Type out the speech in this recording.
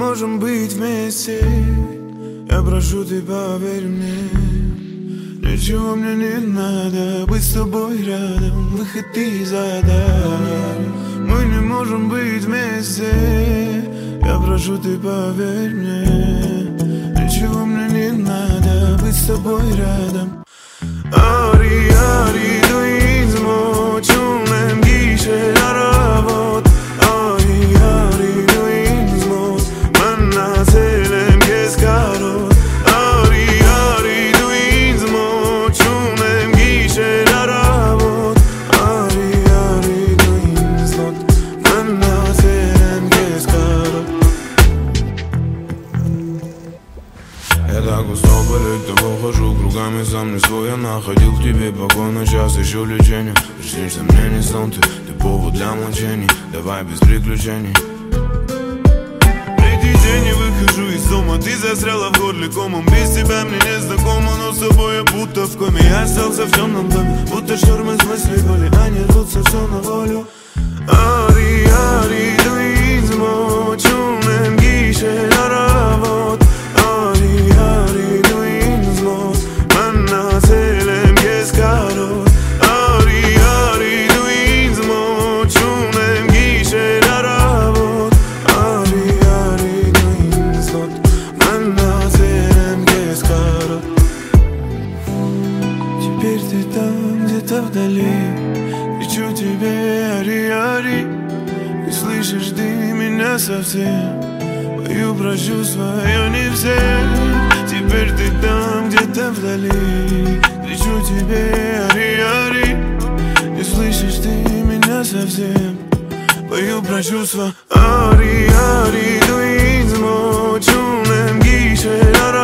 можем быть вместе. Я прошу, ты поверь мне. Ничего мне не надо, быть с тобой рядом, выходи из ада. Мы не можем быть вместе. Я прошу, ты поверь мне. Ничего мне не надо, быть с тобой рядом. Ари, ари, дуизмо, чумем гише наравот. Ари, ари, дуизмо, манна селем кескарот. Ари, ари, дуизмо, чумем гише наравот. Ари, ари, дуизмо, манна селем кескарот. Я так устал болеть, тобой хожу кругами, сам не свой. Я находил в тебе покой, но сейчас ищу лечение. Приснишься мне не сон, ты повод для молчаний. Давай без приключений. Третий день не выхожу из дома, ты застряла в горле комом. Без тебя мне не знакомо, но с собой я будто в коме. Я остался в темном доме, будто штормы с мыслей боли. Они рвутся все на волю. Ари, ари, дуизмо, чумем гише наравот. Ари, ари, дуизмо, манна селем кескарот. Ари, ари, дуизмо, чумем гише наравот. Ари, ари, дуизмо, манна селем кескарот. Теперь ты там, где-то вдали. Кричу тебе, ари, ари. Не слышишь ты меня совсем. Пою про чувства, я не всем. Теперь ты там, где-то вдали. Кричу тебе, ари, ари. Не слышишь ты меня совсем. Пою про чувства. Ари, ари, дуизмо, чумем гише наравот.